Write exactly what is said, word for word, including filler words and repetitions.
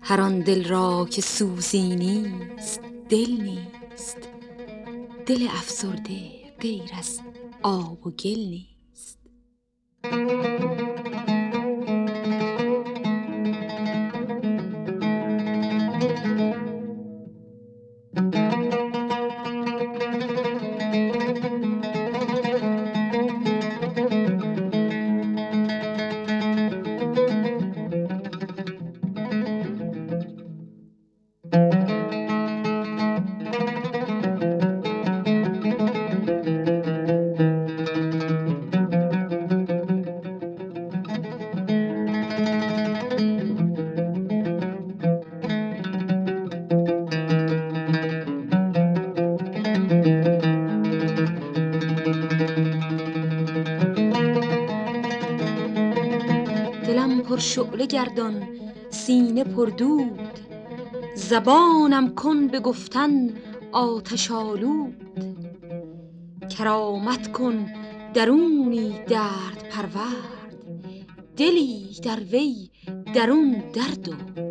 هر آن دل را که سوزی نیست دل نیست، دل افسرده غیر از آب و گل نیست. دلم پر شعله گردان سینه پر دود، زبانم کن به گفتن آتش آلود. کرامت کن درونی درد پرورد، دلی در وی درون درد و